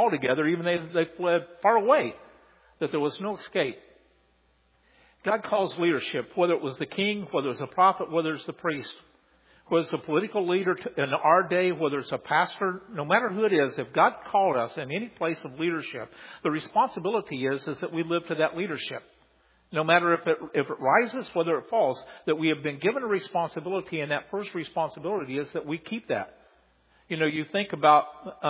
all together, even they fled far away, that there was no escape. God calls leadership, whether it was the king, whether it's a prophet, whether it's the priest, whether it's a political leader in our day, whether it's a pastor, no matter who it is, if God called us in any place of leadership, the responsibility is that we live to that leadership. No matter if it rises, whether it falls, that we have been given a responsibility, and that first responsibility is that we keep that. You know, you think about,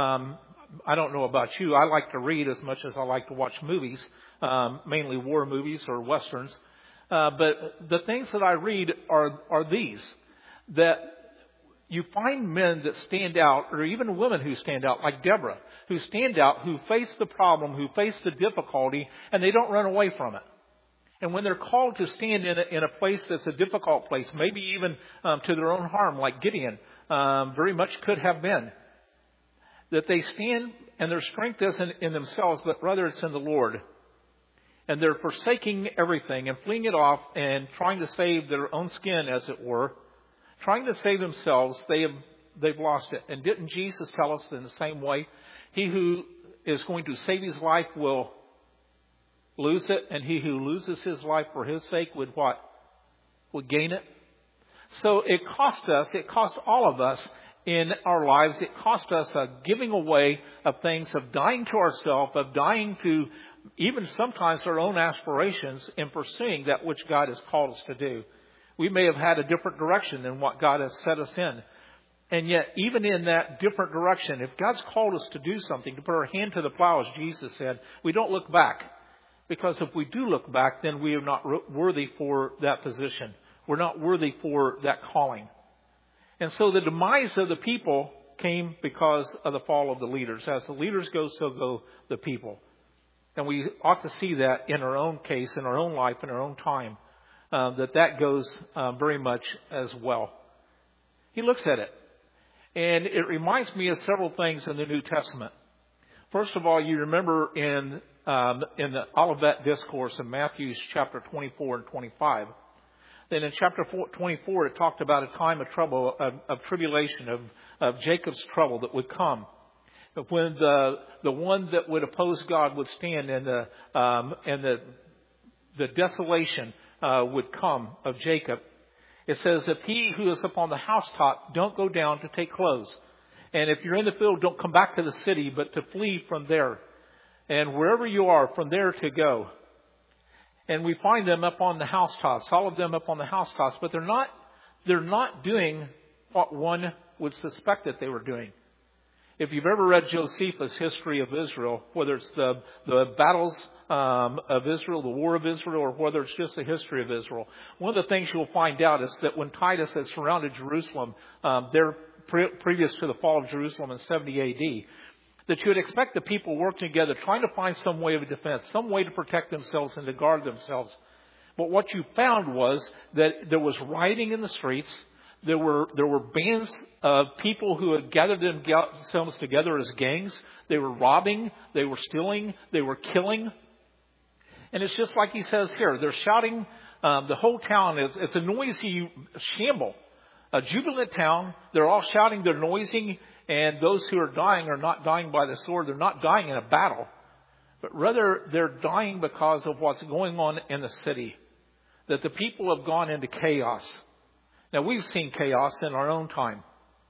I don't know about you, I like to read as much as I like to watch movies, mainly war movies or westerns. But the things that I read are these, that you find men that stand out, or even women who stand out, like Deborah, who stand out, who face the problem, who face the difficulty, and they don't run away from it. And when they're called to stand in a place that's a difficult place, maybe even to their own harm, like Gideon very much could have been, that they stand and their strength isn't in themselves, but rather it's in the Lord. And they're forsaking everything and fleeing it off and trying to save their own skin, as it were, trying to save themselves. They've lost it. And didn't Jesus tell us in the same way? He who is going to save his life will lose it, and he who loses his life for his sake would what? Would gain it. So it cost us, it cost all of us in our lives, it cost us a giving away of things, of dying to ourselves, of dying to even sometimes our own aspirations in pursuing that which God has called us to do. We may have had a different direction than what God has set us in. And yet, even in that different direction, if God's called us to do something, to put our hand to the plow, as Jesus said, we don't look back. Because if we do look back, then we are not worthy for that position. We're not worthy for that calling. And so the demise of the people came because of the fall of the leaders. As the leaders go, so go the people. And we ought to see that in our own case, in our own life, in our own time, that goes very much as well. He looks at it. And it reminds me of several things in the New Testament. First of all, you remember in the Olivet Discourse in Matthew chapter 24 and 25. Then in chapter 24, it talked about a time of trouble, of tribulation, of Jacob's trouble that would come. When the one that would oppose God would stand, and the desolation would come of Jacob. It says, if he who is upon the housetop don't go down to take clothes. And if you're in the field, don't come back to the city, but to flee from there. And wherever you are, from there to go. And we find them up on the housetops, all of them up on the housetops, but they're not doing what one would suspect that they were doing. If you've ever read Josephus' history of Israel, whether it's the battles of Israel, the war of Israel, or whether it's just the history of Israel, one of the things you'll find out is that when Titus had surrounded Jerusalem, previous to the fall of Jerusalem in 70 A.D., that you would expect the people working together, trying to find some way of defense, some way to protect themselves and to guard themselves. But what you found was that there was rioting in the streets. There were bands of people who had gathered themselves together as gangs. They were robbing, they were stealing, they were killing. And it's just like he says here. They're shouting, the whole town it's a noisy shamble. A jubilant town. They're all shouting, they're noisy. And those who are dying are not dying by the sword. They're not dying in a battle. But rather, they're dying because of what's going on in the city. That the people have gone into chaos. Now, we've seen chaos in our own time.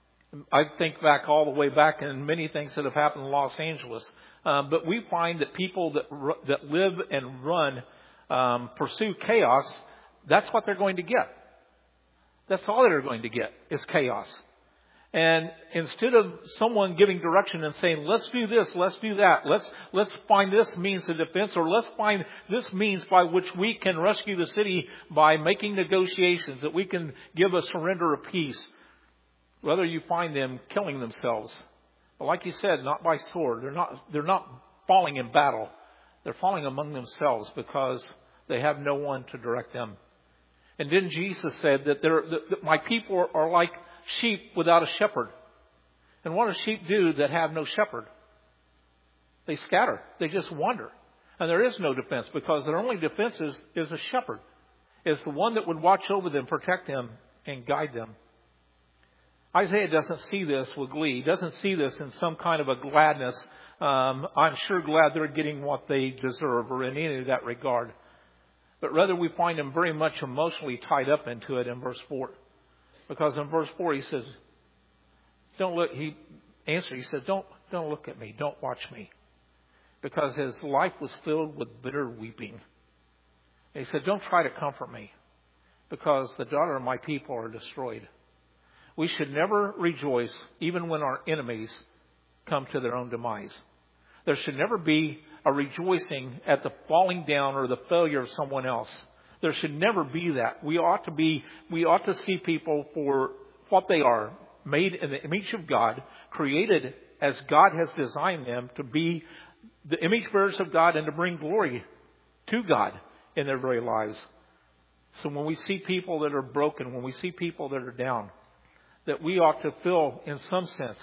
I think back all the way back in many things that have happened in Los Angeles. But we find that people that live and run, pursue chaos, that's what they're going to get. That's all they're going to get is chaos. And instead of someone giving direction and saying, let's do this, let's do that, let's find this means of defense, or let's find this means by which we can rescue the city by making negotiations, that we can give a surrender of peace. Rather, you find them killing themselves. But like you said, not by sword. They're not falling in battle. They're falling among themselves because they have no one to direct them. And then Jesus said that my people are like sheep without a shepherd. And what do sheep do that have no shepherd? They scatter. They just wander. And there is no defense, because their only defense is a shepherd. Is the one that would watch over them, protect them, and guide them. Isaiah doesn't see this with glee. He doesn't see this in some kind of a gladness. I'm sure glad they're getting what they deserve, or in any of that regard. But rather we find him very much emotionally tied up into it in verse 4. Because in verse 4 he says, don't look, he said, don't look at me, don't watch me. Because his life was filled with bitter weeping. And he said, don't try to comfort me, because the daughter of my people are destroyed. We should never rejoice even when our enemies come to their own demise. There should never be a rejoicing at the falling down or the failure of someone else. There should never be that. We ought to see people for what they are, made in the image of God, created as God has designed them to be the image bearers of God and to bring glory to God in their very lives. So when we see people that are broken, when we see people that are down, that we ought to feel, in some sense,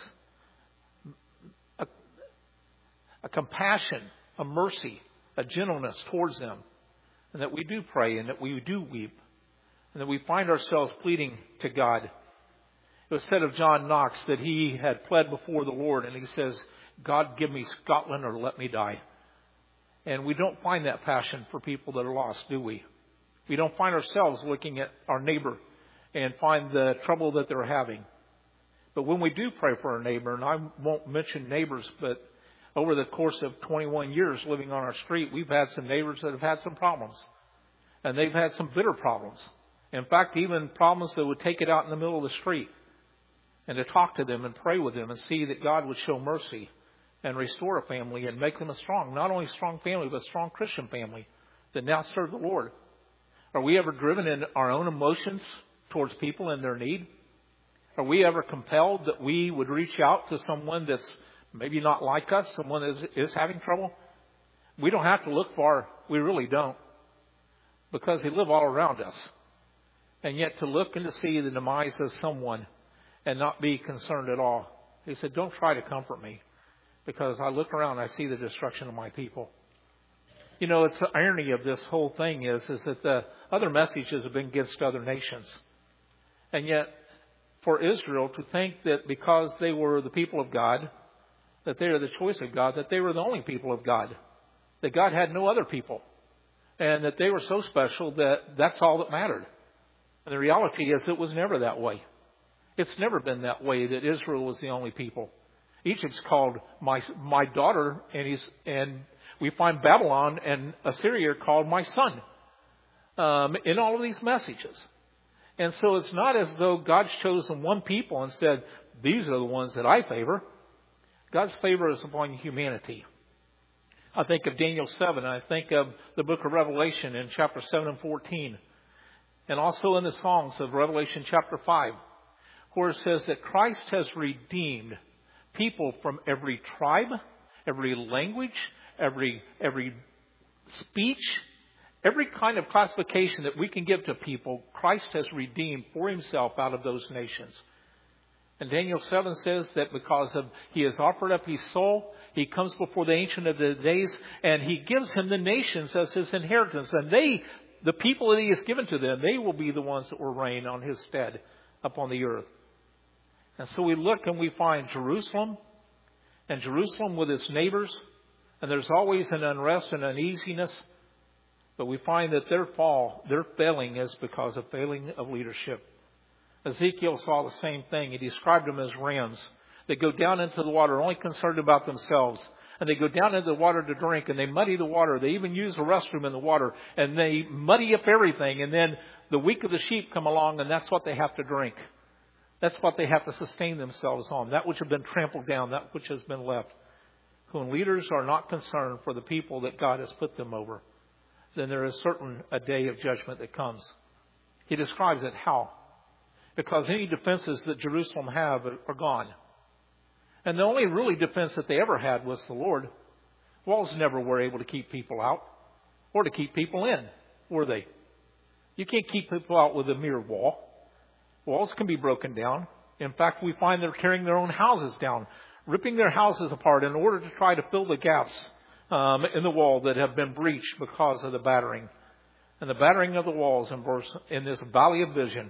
a compassion, a mercy, a gentleness towards them. And that we do pray and that we do weep. And that we find ourselves pleading to God. It was said of John Knox that he had pled before the Lord, and he says, God, give me Scotland or let me die. And we don't find that passion for people that are lost, do we? We don't find ourselves looking at our neighbor and find the trouble that they're having. But when we do pray for our neighbor, and I won't mention neighbors, but over the course of 21 years living on our street, we've had some neighbors that have had some problems. And they've had some bitter problems. In fact, even problems that would take it out in the middle of the street. And to talk to them and pray with them and see that God would show mercy and restore a family and make them a strong, not only strong family, but a strong Christian family that now serve the Lord. Are we ever driven in our own emotions towards people in their need? Are we ever compelled that we would reach out to someone that's maybe not like us, someone that is having trouble? We don't have to look far. We really don't. Because they live all around us. And yet to look and to see the demise of someone and not be concerned at all. He said, don't try to comfort me, because I look around and I see the destruction of my people. You know, it's the irony of this whole thing is that the other messages have been against other nations. And yet, for Israel to think that because they were the people of God, that they are the choice of God, that they were the only people of God, that God had no other people, and that they were so special that that's all that mattered. And the reality is it was never that way. It's never been that way, that Israel was the only people. Egypt's called my daughter, and we find Babylon and Assyria called my son in all of these messages. And so it's not as though God's chosen one people and said, these are the ones that I favor. God's favor is upon humanity. I think of Daniel 7. I think of the book of Revelation in chapter 7 and 14. And also in the songs of Revelation chapter 5, where it says that Christ has redeemed people from every tribe, every language, every speech, every kind of classification that we can give to people. Christ has redeemed for himself out of those nations. And Daniel 7 says that because he has offered up his soul, he comes before the Ancient of the Days, and he gives him the nations as his inheritance. And the people that he has given to them, they will be the ones that will reign on his stead upon the earth. And so we look and we find Jerusalem, and Jerusalem with its neighbors, and there's always an unrest and uneasiness. But we find that their failing is because of failing of leadership. Ezekiel saw the same thing. He described them as rams. They go down into the water only concerned about themselves. And they go down into the water to drink, and they muddy the water. They even use the restroom in the water, and they muddy up everything. And then the weak of the sheep come along, and that's what they have to drink. That's what they have to sustain themselves on. That which has been trampled down, that which has been left. When leaders are not concerned for the people that God has put them over, then there is certain a day of judgment that comes. He describes it how? Because any defenses that Jerusalem have are gone. And the only really defense that they ever had was the Lord. Walls never were able to keep people out or to keep people in, were they? You can't keep people out with a mere wall. Walls can be broken down. In fact, we find they're tearing their own houses down, ripping their houses apart in order to try to fill the gaps in the wall that have been breached because of the battering. And the battering of the walls in this valley of vision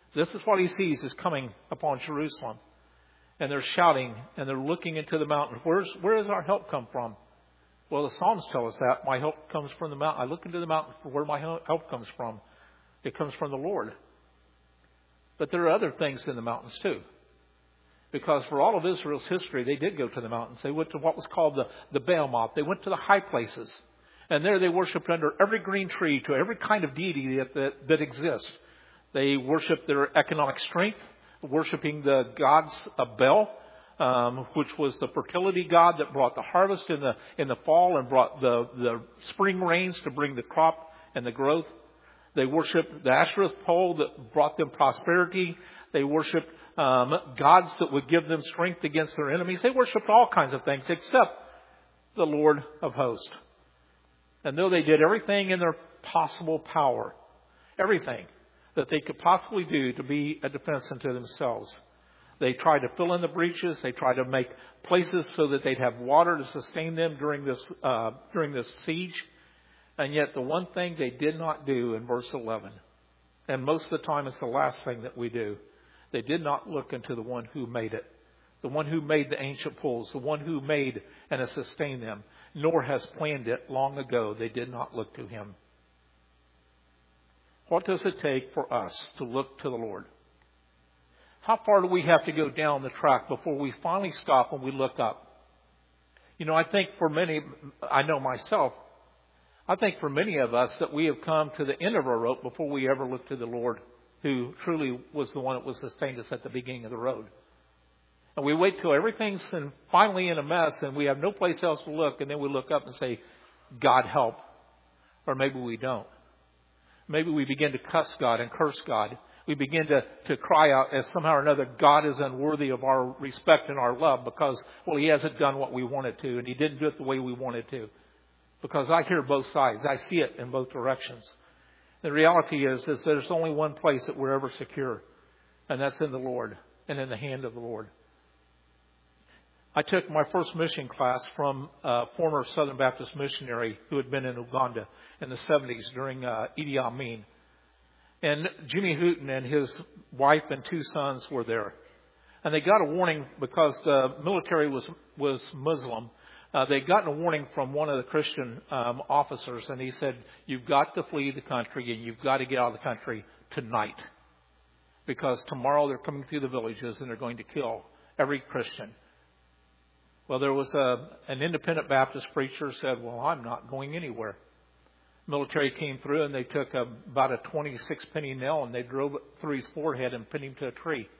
This is what he sees is coming upon Jerusalem. And they're shouting and they're looking into the mountain. Where does our help come from? Well, the Psalms tell us that. My help comes from the mountain. I look into the mountain for where my help comes from. It comes from the Lord. But there are other things in the mountains too. Because for all of Israel's history, they did go to the mountains. They went to what was called the Baal-moth. They went to the high places. And there they worshipped under every green tree to every kind of deity that exists. They worshipped their economic strength, worshipping the gods of Baal, which was the fertility god that brought the harvest in the fall and brought the spring rains to bring the crop and the growth. They worshipped the Asherah pole that brought them prosperity. They worshipped gods that would give them strength against their enemies. They worshipped all kinds of things except the Lord of hosts. And though they did everything in their possible power, everything that they could possibly do to be a defense unto themselves, they tried to fill in the breaches. They tried to make places so that they'd have water to sustain them during this siege. And yet the one thing they did not do in verse 11, and most of the time it's the last thing that we do, they did not look into the one who made it, the one who made the ancient pools, the one who made and has sustained them, nor has planned it long ago. They did not look to him. What does it take for us to look to the Lord? How far do we have to go down the track before we finally stop and we look up? You know, I think for many, I know myself, I think for many of us that we have come to the end of our rope before we ever look to the Lord, who truly was the one that was sustained us at the beginning of the road. And we wait till everything's finally in a mess and we have no place else to look, and then we look up and say, God help. Or maybe we don't. Maybe we begin to cuss God and curse God. We begin to cry out as somehow or another God is unworthy of our respect and our love because, well, he hasn't done what we wanted to and he didn't do it the way we wanted to. Because I hear both sides. I see it in both directions. The reality is there's only one place that we're ever secure, and that's in the Lord and in the hand of the Lord. I took my first mission class from a former Southern Baptist missionary who had been in Uganda in the 70s during Idi Amin. And Jimmy Hooten and his wife and two sons were there. And they got a warning because the military was Muslim. They'd gotten a warning from one of the Christian officers, and he said, you've got to flee the country and you've got to get out of the country tonight. Because tomorrow they're coming through the villages and they're going to kill every Christian. Well, there was an independent Baptist preacher said, well, I'm not going anywhere. Military came through and they took about a 26 penny nail and they drove it through his forehead and pinned him to a tree.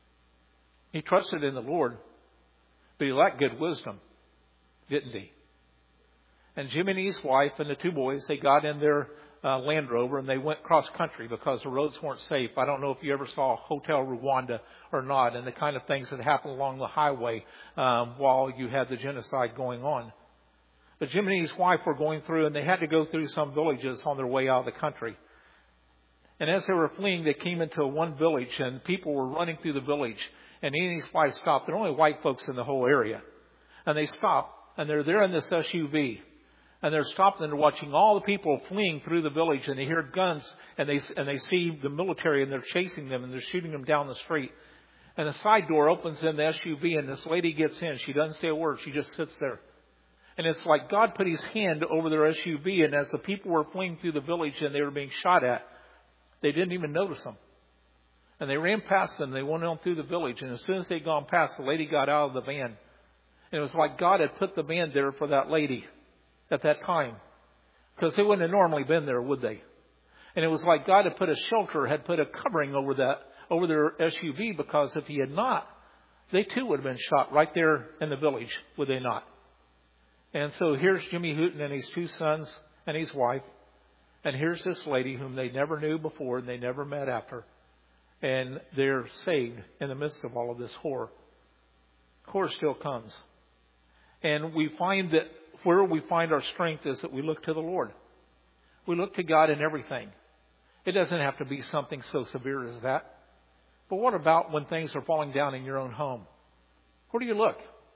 He trusted in the Lord, but he lacked good wisdom, didn't he? And Jimmy and his wife and the two boys, they got in their Land Rover and they went cross country because the roads weren't safe. I don't know if you ever saw Hotel Rwanda or not, and the kind of things that happened along the highway while you had the genocide going on. But Jimmy and his wife were going through, and they had to go through some villages on their way out of the country. And as they were fleeing, they came into one village, and people were running through the village. And he and his wife stopped. There are only white folks in the whole area. And they stopped, and they're there in this SUV. And they're stopped, and they're watching all the people fleeing through the village, and they hear guns, and they see the military, and they're chasing them, and they're shooting them down the street. And the side door opens in the SUV, and this lady gets in. She doesn't say a word. She just sits there. And it's like God put his hand over their SUV, and as the people were fleeing through the village and they were being shot at, they didn't even notice them. And they ran past them. They went on through the village, and as soon as they'd gone past, the lady got out of the van. And it was like God had put the van there for that lady at that time, because they wouldn't have normally been there, would they? And it was like God had put a shelter, had put a covering over their SUV, because if he had not, they too would have been shot right there in the village, would they not? And so here's Jimmy Hooten and his two sons and his wife. And here's this lady whom they never knew before and they never met after. And they're saved in the midst of all of this horror. Horror still comes. And we find that where we find our strength is that we look to the Lord. We look to God in everything. It doesn't have to be something so severe as that. But what about when things are falling down in your own home? Where do you look?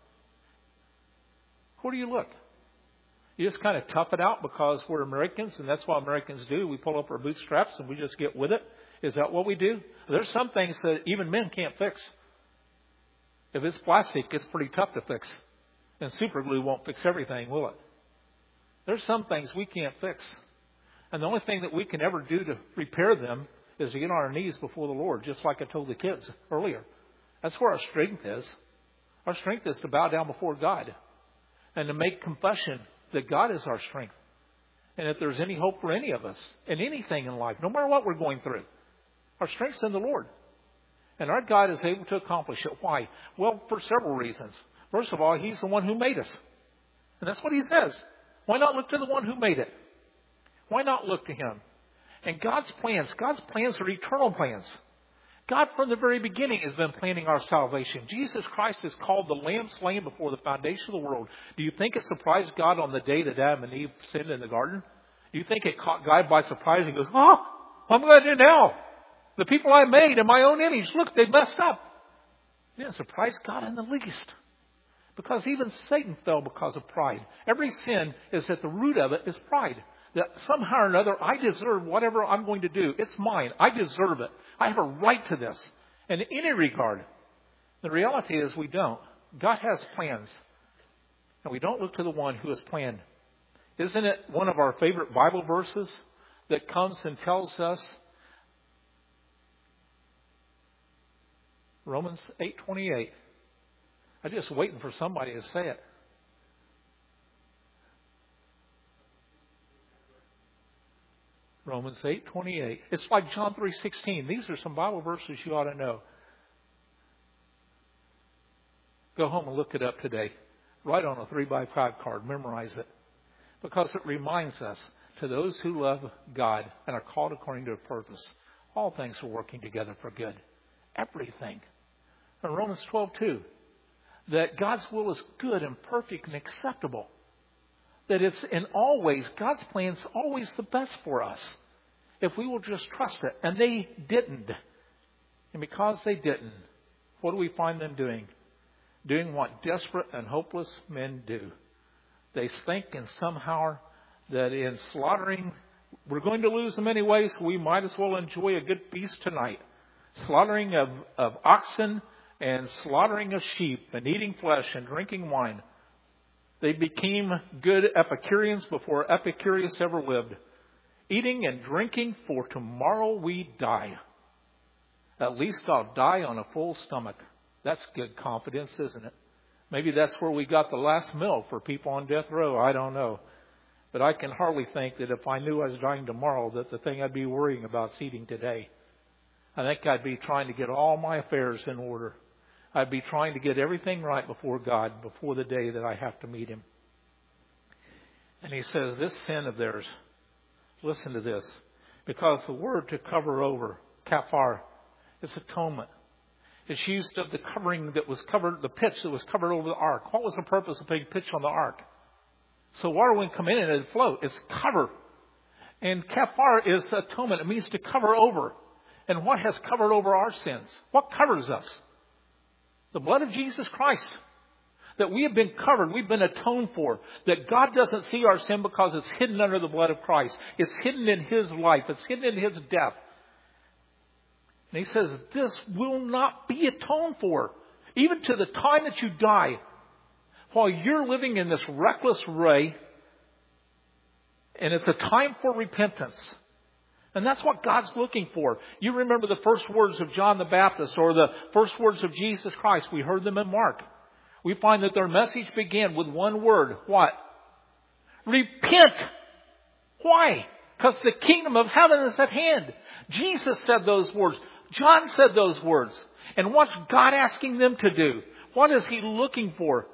Where do you look? You just kind of tough it out because we're Americans, and that's what Americans do. We pull up our bootstraps and we just get with it, Is that what we do? There's some things that even men can't fix. If it's plastic, it's pretty tough to fix. And super glue won't fix everything, will it? There's some things we can't fix. And the only thing that we can ever do to repair them is to get on our knees before the Lord, just like I told the kids earlier. That's where our strength is. Our strength is to bow down before God and to make confession that God is our strength. And if there's any hope for any of us in anything in life, no matter what we're going through, our strength's in the Lord. And our God is able to accomplish it. Why? Well, for several reasons. First of all, He's the one who made us. And that's what He says. Why not look to the one who made it? Why not look to Him? And God's plans are eternal plans. God from the very beginning has been planning our salvation. Jesus Christ is called the Lamb slain before the foundation of the world. Do you think it surprised God on the day that Adam and Eve sinned in the garden? Do you think it caught God by surprise and goes, what am I going to do now? The people I made in my own image, look, they messed up. It didn't surprise God in the least. Because even Satan fell because of pride. Every sin is at the root of it is pride. That somehow or another, I deserve whatever I'm going to do. It's mine. I deserve it. I have a right to this. And in any regard, the reality is we don't. God has plans. And we don't look to the one who has planned. Isn't it one of our favorite Bible verses that comes and tells us, Romans 8:28. I'm just waiting for somebody to say it. Romans 8:28. It's like John 3:16. These are some Bible verses you ought to know. Go home and look it up today. Write on a 3x5 card. Memorize it. Because it reminds us, to those who love God and are called according to a purpose, all things are working together for good. Everything. In Romans 12:2, that God's will is good and perfect and acceptable. That it's in all ways, God's plan is always the best for us. If we will just trust it. And they didn't. And because they didn't, what do we find them doing? Doing what desperate and hopeless men do. They think and somehow that in slaughtering, we're going to lose them anyway, so we might as well enjoy a good feast tonight. Slaughtering of oxen and slaughtering of sheep and eating flesh and drinking wine. They became good Epicureans before Epicurus ever lived. Eating and drinking, for tomorrow we die. At least I'll die on a full stomach. That's good confidence, isn't it? Maybe that's where we got the last meal for people on death row. I don't know. But I can hardly think that if I knew I was dying tomorrow, that the thing I'd be worrying about is eating today. I think I'd be trying to get all my affairs in order. I'd be trying to get everything right before God, before the day that I have to meet Him. And He says, this sin of theirs, listen to this, because the word to cover over, kafar, is atonement. It's used of the covering that was covered, the pitch that was covered over the ark. What was the purpose of putting pitch on the ark? So water wouldn't come in and it'd float. It's cover. And kafar is atonement. It means to cover over. And what has covered over our sins? What covers us? The blood of Jesus Christ. That we have been covered, we've been atoned for. That God doesn't see our sin because it's hidden under the blood of Christ. It's hidden in His life. It's hidden in His death. And He says, this will not be atoned for. Even to the time that you die. While you're living in this reckless way. And it's a time for repentance. And that's what God's looking for. You remember the first words of John the Baptist or the first words of Jesus Christ. We heard them in Mark. We find that their message began with one word. What? Repent. Why? Because the kingdom of heaven is at hand. Jesus said those words. John said those words. And what's God asking them to do? What is He looking for?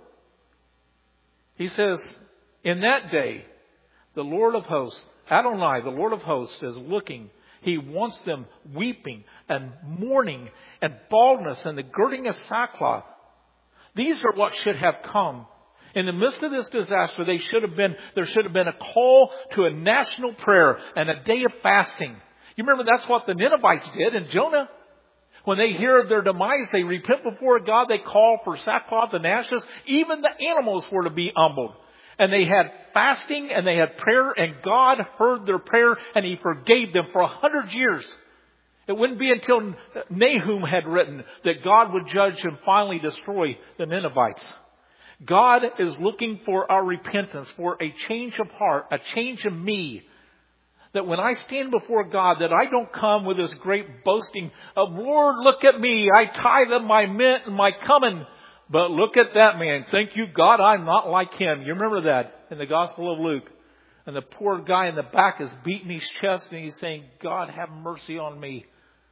He says, in that day, the Lord of hosts, Adonai, the Lord of hosts, is looking. He wants them weeping and mourning and baldness and the girding of sackcloth. These are what should have come. In the midst of this disaster, there should have been a call to a national prayer and a day of fasting. You remember that's what the Ninevites did in Jonah. When they hear of their demise, they repent before God. They call for sackcloth and ashes. Even the animals were to be humbled. And they had fasting and they had prayer, and God heard their prayer and He forgave them for 100 years. It wouldn't be until Nahum had written that God would judge and finally destroy the Ninevites. God is looking for our repentance, for a change of heart, a change of me. That when I stand before God, that I don't come with this great boasting of, Lord, look at me. I tithe of my mint and my cumin. But look at that man. Thank you, God, I'm not like him. You remember that in the Gospel of Luke. And the poor guy in the back is beating his chest and he's saying, God, have mercy on me.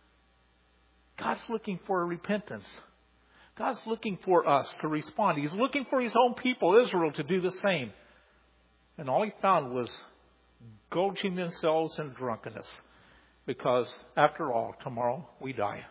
God's looking for a repentance. God's looking for us to respond. He's looking for His own people, Israel, to do the same. And all He found was gorging themselves in drunkenness. Because, after all, tomorrow we die.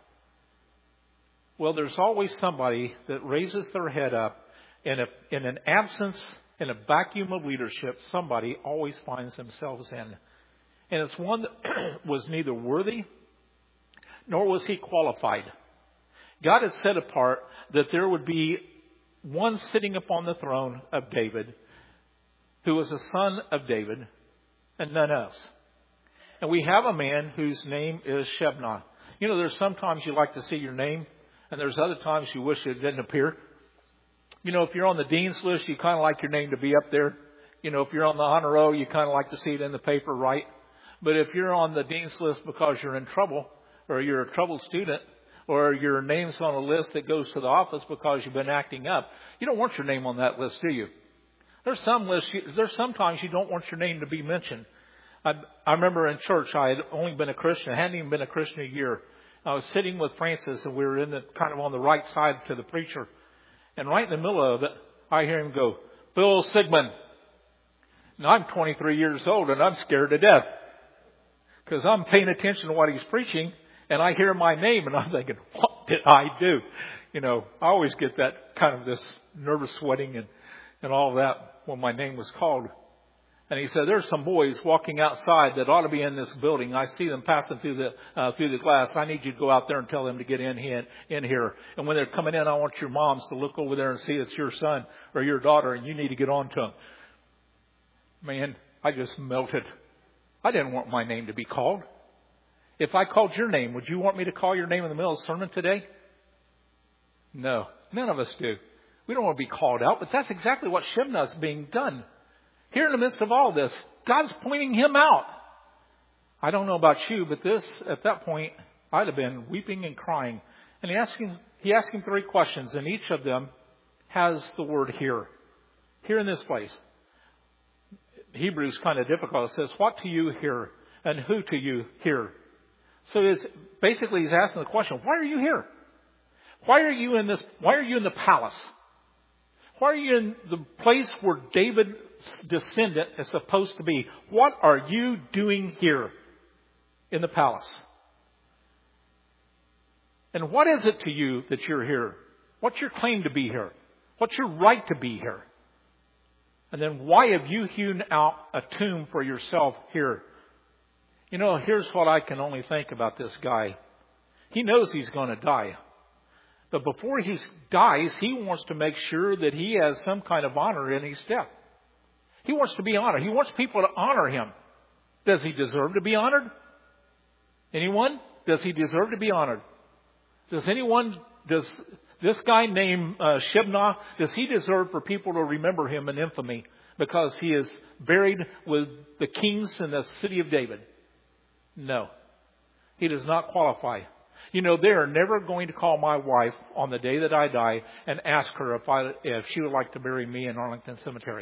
Well, there's always somebody that raises their head up. In an absence, in a vacuum of leadership, somebody always finds themselves in. And it's one that was neither worthy nor was he qualified. God had set apart that there would be one sitting upon the throne of David who was a son of David and none else. And we have a man whose name is Shebna. You know, there's sometimes you like to see your name and there's other times you wish it didn't appear. You know, if you're on the dean's list, you kind of like your name to be up there. You know, if you're on the honor roll, you kind of like to see it in the paper, right? But if you're on the dean's list because you're in trouble, or you're a troubled student, or your name's on a list that goes to the office because you've been acting up, you don't want your name on that list, do you? There's sometimes you don't want your name to be mentioned. I remember in church, I had only been a Christian. I hadn't even been a Christian a year. I was sitting with Francis, and we were kind of on the right side to the preacher. And right in the middle of it, I hear him go, Phil Sigmund. Now, I'm 23 years old, and I'm scared to death. Because I'm paying attention to what he's preaching. And I hear my name and I'm thinking, what did I do? You know, I always get that kind of this nervous sweating and all of that when my name was called. And he said, there's some boys walking outside that ought to be in this building. I see them passing through the glass. I need you to go out there and tell them to get in here. And when they're coming in, I want your moms to look over there and see it's your son or your daughter and you need to get on to them. Man, I just melted. I didn't want my name to be called. If I called your name, would you want me to call your name in the middle of the sermon today? No, none of us do. We don't want to be called out, but that's exactly what Shebna is being done. Here in the midst of all this, God's pointing him out. I don't know about you, but at that point, I'd have been weeping and crying. And he asked him 3 questions, and each of them has the word here. Here in this place. Hebrew's kind of difficult. It says, what to you here, and who to you here? So he's asking the question, why are you here? Why are you in the palace? Why are you in the place where David's descendant is supposed to be? What are you doing here in the palace? And what is it to you that you're here? What's your claim to be here? What's your right to be here? And then why have you hewn out a tomb for yourself here? You know, here's what I can only think about this guy. He knows he's going to die. But before he dies, he wants to make sure that he has some kind of honor in his death. He wants to be honored. He wants people to honor him. Does he deserve to be honored? Anyone? Does he deserve to be honored? Does this guy named Shebna, does he deserve for people to remember him in infamy because he is buried with the kings in the city of David? No. He does not qualify. You know, they are never going to call my wife on the day that I die and ask her if she would like to bury me in Arlington Cemetery.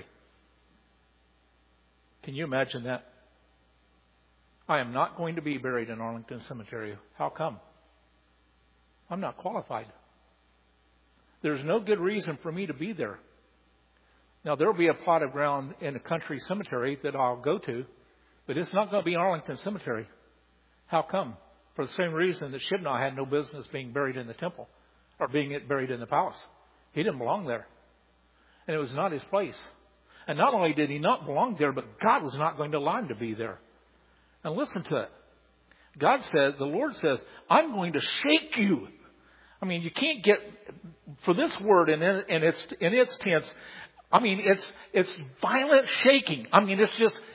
Can you imagine that? I am not going to be buried in Arlington Cemetery. How come? I'm not qualified. There's no good reason for me to be there. Now, there will be a plot of ground in a country cemetery that I'll go to, but it's not going to be Arlington Cemetery. How come? For the same reason that Shebna had no business being buried in the temple or being buried in the palace. He didn't belong there. And it was not his place. And not only did he not belong there, but God was not going to allow him to be there. And listen to it. The Lord says, I'm going to shake you. I mean, you can't get, for this word in its tense, I mean, it's violent shaking. I mean, it's just,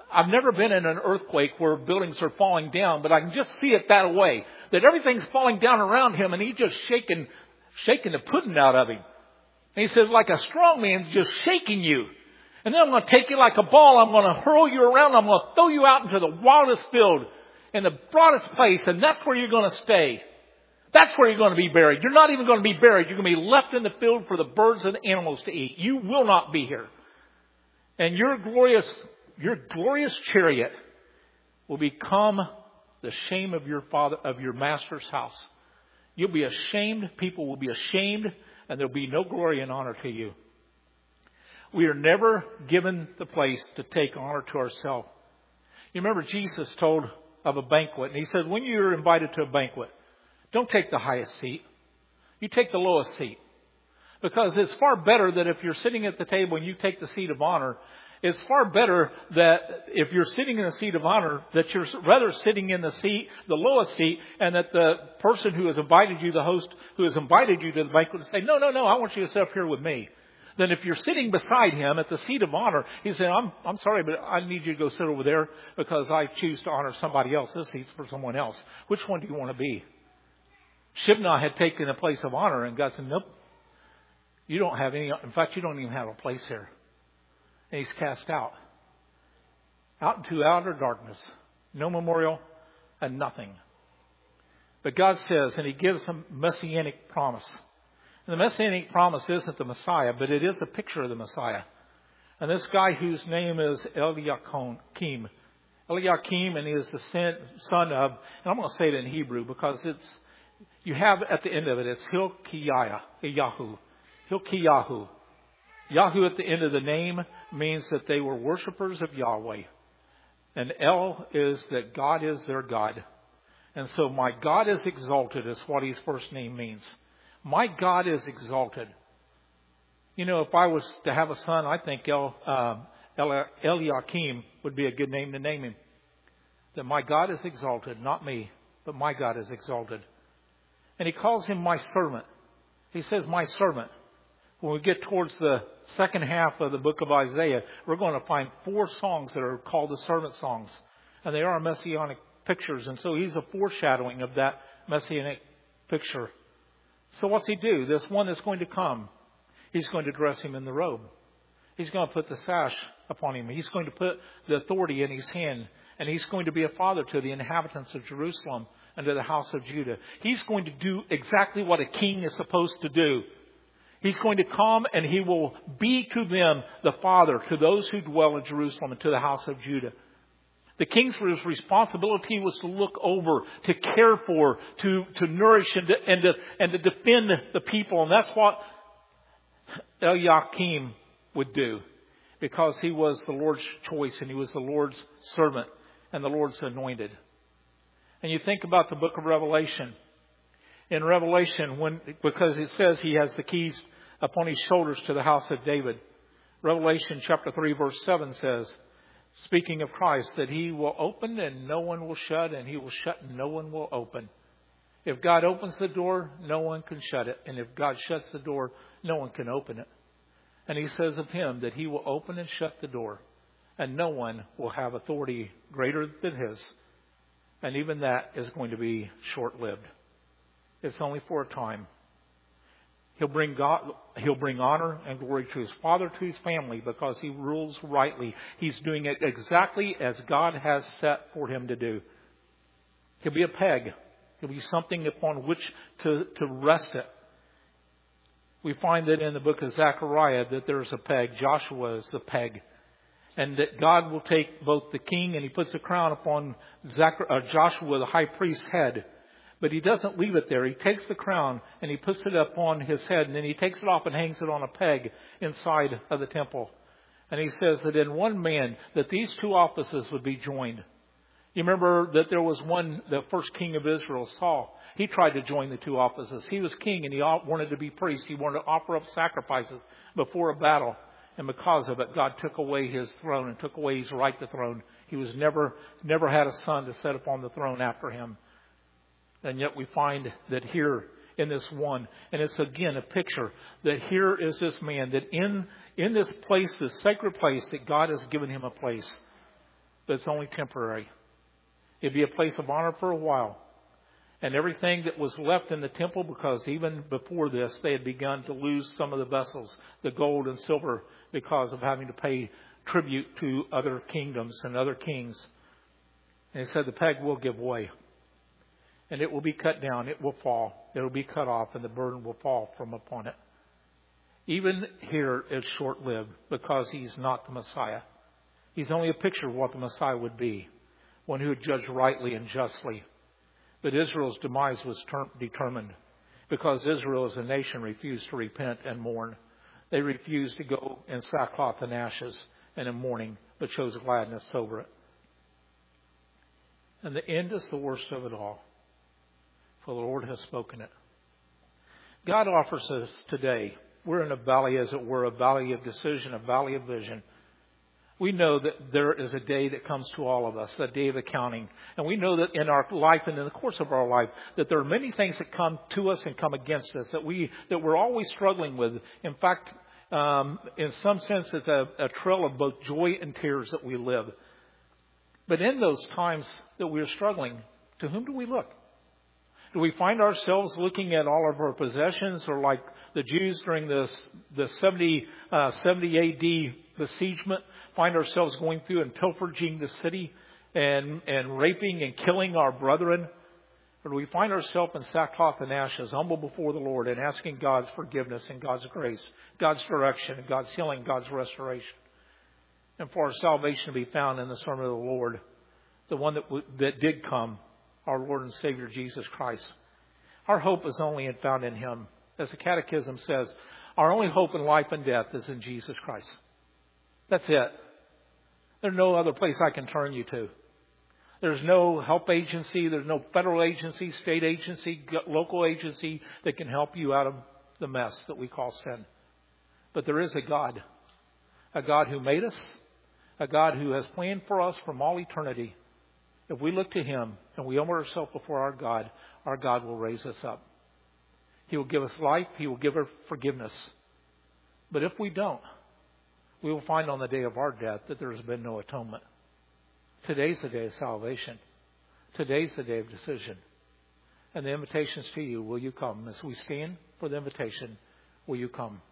I've never been in an earthquake where buildings are falling down, but I can just see it that way. That everything's falling down around him and he's just shaking the pudding out of him. And he says, like a strong man's just shaking you. And then I'm going to take you like a ball. I'm going to hurl you around. I'm going to throw you out into the wildest field in the broadest place. And that's where you're going to stay. That's where you're going to be buried. You're not even going to be buried. You're going to be left in the field for the birds and the animals to eat. You will not be here. And your glorious chariot will become the shame of your father, of your master's house. You'll be ashamed. People will be ashamed, and there'll be no glory and honor to you. We are never given the place to take honor to ourselves. You remember Jesus told of a banquet, and he said, when you're invited to a banquet, don't take the highest seat. You take the lowest seat. Because it's far better that if you're sitting at the table and you take the seat of honor, it's far better that if you're sitting in the seat of honor, that you're rather sitting in the lowest seat, and that the person who has invited you, the host who has invited you to the banquet, say, no, I want you to sit up here with me. Then if you're sitting beside him at the seat of honor, he's saying, I'm sorry, but I need you to go sit over there because I choose to honor somebody else. This seat's for someone else. Which one do you want to be? Shibnah had taken a place of honor, and God said, nope, you don't have any. In fact, you don't even have a place here. And he's cast out into outer darkness, no memorial and nothing. But God says, and he gives a messianic promise. And the messianic promise isn't the Messiah, but it is a picture of the Messiah. And this guy whose name is Eliakim, and he is the son of, and I'm going to say it in Hebrew because you have at the end of it's Hilkiyahu. Yahu at the end of the name means that they were worshipers of Yahweh. And El is that God is their God. And so my God is exalted is what his first name means. My God is exalted. You know, if I was to have a son, I think Eliakim would be a good name to name him. That my God is exalted, not me, but my God is exalted. And he calls him my servant. He says, my servant. When we get towards the second half of the book of Isaiah, we're going to find 4 songs that are called the servant songs. And they are messianic pictures. And so he's a foreshadowing of that messianic picture. So what's he do? This one that's going to come, he's going to dress him in the robe. He's going to put the sash upon him. He's going to put the authority in his hand. And he's going to be a father to the inhabitants of Jerusalem and to the house of Judah. He's going to do exactly what a king is supposed to do. He's going to come and he will be to them the father, to those who dwell in Jerusalem and to the house of Judah. The king's responsibility was to look over, to care for, to nourish and to defend the people. And that's what Eliakim would do, because he was the Lord's choice and he was the Lord's servant and the Lord's anointed. And you think about the book of Revelation. In Revelation, because it says he has the keys upon his shoulders to the house of David. Revelation chapter 3 verse 7 says, speaking of Christ, that he will open and no one will shut, and he will shut and no one will open. If God opens the door, no one can shut it. And if God shuts the door, no one can open it. And he says of him that he will open and shut the door, and no one will have authority greater than his. And even that is going to be short-lived. It's only for a time. He'll bring honor and glory to his father, to his family, because he rules rightly. He's doing it exactly as God has set for him to do. He'll be a peg. He'll be something upon which to rest it. We find that in the book of Zechariah that there's a peg. Joshua is the peg. And that God will take both the king, and he puts a crown upon Joshua, the high priest's head. But he doesn't leave it there. He takes the crown and he puts it up on his head, and then he takes it off and hangs it on a peg inside of the temple. And he says that in one man that these 2 offices would be joined. You remember that there was one, the first king of Israel, Saul. He tried to join the 2 offices. He was king and he wanted to be priest. He wanted to offer up sacrifices before a battle. And because of it, God took away his throne and took away his right to throne. He was never had a son to sit upon the throne after him. And yet we find that here in this one, and it's again a picture that here is this man that in this place, this sacred place, that God has given him a place. but it's only temporary. It'd be a place of honor for a while. And everything that was left in the temple, because even before this, they had begun to lose some of the vessels, the gold and silver, because of having to pay tribute to other kingdoms and other kings. And he said the peg will give way. And it will be cut down. It will fall. It will be cut off, and the burden will fall from upon it. Even here, it's short-lived, because he's not the Messiah. He's only a picture of what the Messiah would be, one who would judge rightly and justly. But Israel's demise was determined, because Israel as a nation refused to repent and mourn. They refused to go in sackcloth and ashes and in mourning, but chose gladness over it. And the end is the worst of it all, for the Lord has spoken it. God offers us today, we're in a valley, as it were, a valley of decision, a valley of vision. We know that there is a day that comes to all of us, a day of accounting. And we know that in our life and in the course of our life, that there are many things that come to us and come against us, that we're always struggling with. In fact, in some sense, it's a trail of both joy and tears that we live. But in those times that we are struggling, to whom do we look? Do we find ourselves looking at all of our possessions, or like the Jews during the 70 AD besiegement, find ourselves going through and pillaging the city and raping and killing our brethren? Or do we find ourselves in sackcloth and ashes, humble before the Lord, and asking God's forgiveness and God's grace, God's direction, and God's healing, God's restoration, and for our salvation to be found in the servant of the Lord, the one that did come, our Lord and Savior Jesus Christ? Our hope is only found in Him. As the Catechism says, our only hope in life and death is in Jesus Christ. That's it. There's no other place I can turn you to. There's no help agency. There's no federal agency, state agency, local agency that can help you out of the mess that we call sin. But there is a God who made us, a God who has planned for us from all eternity. If we look to Him and we humble ourselves before our God will raise us up. He will give us life. He will give us forgiveness. But if we don't, we will find on the day of our death that there has been no atonement. Today's the day of salvation. Today's the day of decision. And the invitation is to you. Will you come? As we stand for the invitation, will you come?